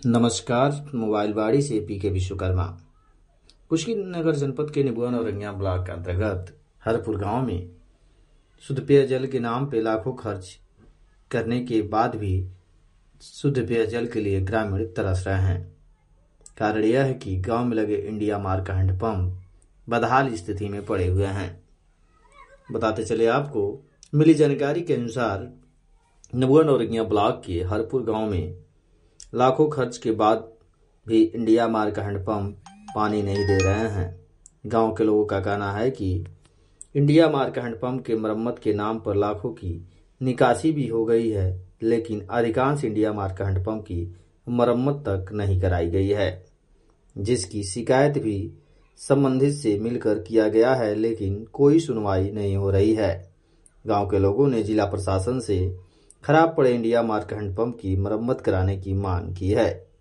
नमस्कार। मोबाइल बाड़ी से पीके विश्वकर्मा। कुशीनगर जनपद के निबुआ और रंगिया ब्लॉक के अंतर्गत हरपुर गांव में शुद्ध पेयजल के नाम पे लाखों खर्च करने के बाद भी शुद्ध पेयजल के लिए ग्रामीण तरस रहे हैं। कारण यह है कि गांव में लगे इंडिया मार्क हैंडपंप बदहाल स्थिति में पड़े हुए हैं। बताते चले आपको, मिली जानकारी के अनुसार निबुआ और रंगिया ब्लॉक के हरपुर गांव में लाखों खर्च के बाद भी इंडिया मार्क हैंडपंप पानी नहीं दे रहे हैं। गांव के लोगों का कहना है कि इंडिया मार्क हैंडपंप के मरम्मत के नाम पर लाखों की निकासी भी हो गई है, लेकिन अधिकांश इंडिया मार्क हैंडपंप की मरम्मत तक नहीं कराई गई है, जिसकी शिकायत भी संबंधित से मिलकर किया गया है, लेकिन कोई सुनवाई नहीं हो रही है। गांव के लोगों ने जिला प्रशासन से खराब पड़े इंडिया मार्क हैंडपंप की मरम्मत कराने की मांग की है।